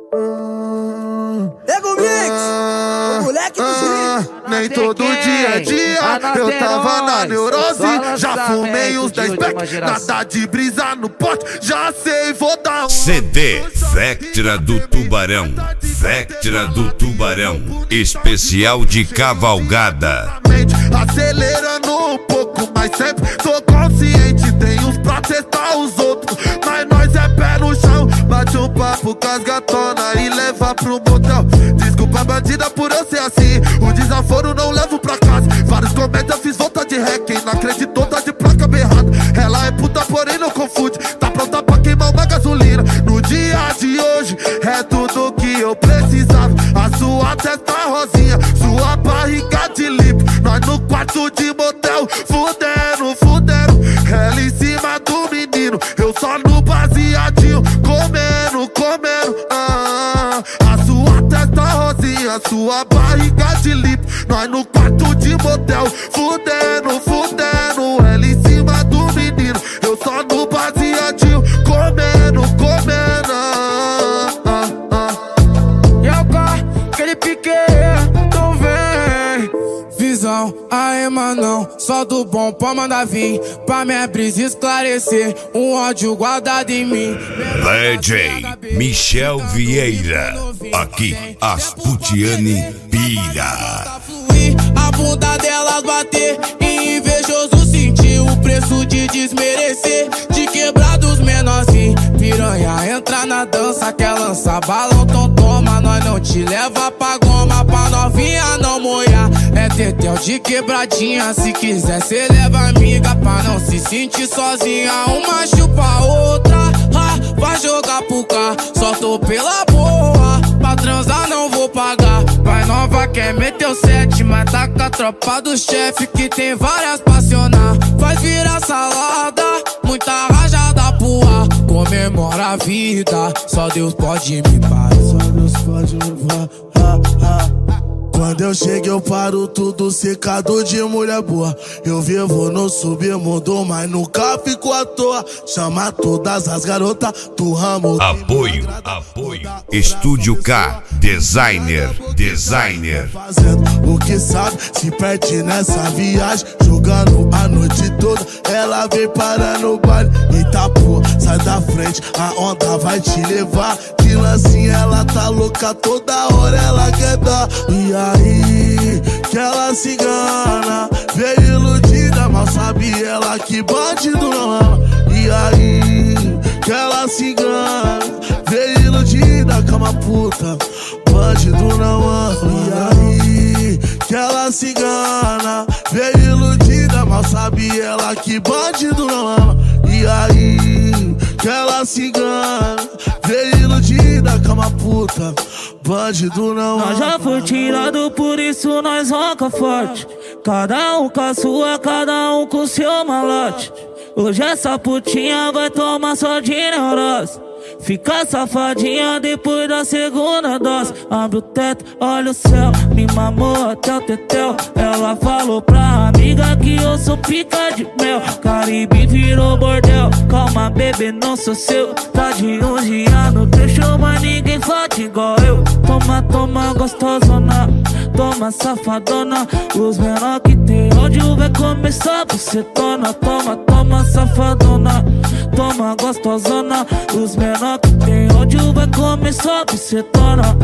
Nego Mix, o moleque do Giri. Nem todo dia é dia, eu tava na neurose. Já fumei uns 10 packs, nada de brisa no pote. Já sei, vou dar um CD Vectra do Tubarão, Vectra do Tubarão, especial de cavalgada. Acelerando um pouco, mas sempre tô consciente. Tem uns pra testar os outros, mas nós é pé no chão. Bate um papo com as gatonas e leva pro motel. Desculpa bandida por eu ser assim, o desaforo não levo pra casa. Vários comentários, fiz volta de ré. Quem não acreditou tá de placa berrada. Ela é puta, porém não confunde. Tá pronta pra queimar uma gasolina. No dia de hoje é tudo que eu precisava. A sua testa rosinha, sua barriga de lipo. Nós no quarto de motel, fudendo, fudendo. Ela em cima do menino, eu só no baseadinho, comendo, comendo. A sua testa rosinha, sua barriga de lipo. Nós no quarto de motel, fudendo, fudendo. Ela em cima do menino, eu só no baseadinho, comendo, comendo. E eu com aquele pique, tu vem. Visão, aí manão, só do bom pra mandar vir. Pra minha brisa esclarecer, um ódio guardado em mim. DJ Michel Vieira, aqui as Putiane pira. A bunda delas bater e invejoso sentir o preço de desmerecer, de quebrar dos menorzinhos. Piranha entra na dança, quer lançar balão, então toma. Nós não te leva pra goma, pra novinha não molhar. É tetel de quebradinha, se quiser cê leva amiga, pra não se sentir sozinha. Uma chupa a outra, vai jogar pro cá. Só tô pela boa, pra transar não vou pagar. Vai nova quer meter o 7, mas tá com a tropa do chefe que tem várias passionar. Faz virar salada, muita rajada pro ar. Comemora a vida, só Deus pode me parar. Só Deus pode me parar. Quando eu chego eu paro tudo secado de mulher boa. Eu vivo no submundo, mas nunca fico à toa. Chama todas as garotas do ramo. Apoio, apoio. Estúdio K, designer. Fazendo o que sabe, se perde nessa viagem. Jogando a noite toda, ela vem parar no baile. Eita pô, sai da frente, a onda vai te levar. De lancinha ela tá louca, toda hora ela quer dar. E aí, que ela se engana, veio iludida, mal sabe ela que bandido não ama. E aí, que ela se engana, veio iludida, cama puta, bandido não ama. E aí, que ela se engana, veio iludida, mal sabe ela que bandido não ama. E aí, que ela se engana, veio iludida, cama puta, bandido não ama. Nós já foi tirado, por isso nós roca forte. Cada um com a sua, cada um com o seu malote. Hoje essa putinha vai tomar só de neurose. Fica safadinha depois da segunda dose. Abre o teto, olha o céu, me mamou até o tetel. Ela falou pra amiga que eu sou pica de mel. Caribe virou bordel, calma bebê, não sou seu. Tá de 11 anos, deixou, mas ninguém fode igual eu. Toma, toma gostosona, toma safadona. Os menor que tem ódio vai começar bucetona. Toma, toma safadona, toma gostosona. Os menor que tem ódio vai começar bucetona.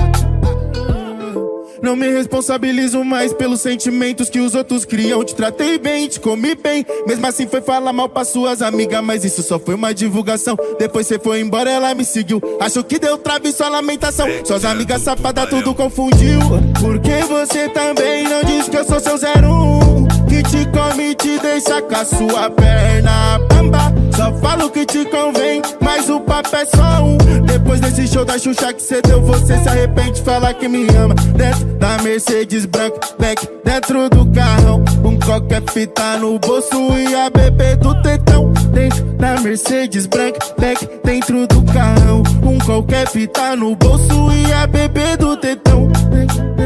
Não me responsabilizo mais pelos sentimentos que os outros criam. Te tratei bem, te comi bem, mesmo assim foi falar mal pra suas amigas. Mas isso só foi uma divulgação, depois cê foi embora, ela me seguiu. Acho que deu trave sua lamentação, suas amigas safadas tudo confundiu. Porque você também não diz que eu sou seu 01, que te come e te deixa com a sua perna bamba. Só falo que te convém, mas o papo é só um. Depois desse show da Xuxa que cê deu, você se arrepende, fala que me ama. Dentro da Mercedes branca, black, dentro do carrão. Qualquer fita no bolso e a bebê do tetão. Dentro da Mercedes branca, black, dentro do carrão. Qualquer fita no bolso e a bebê do tetão.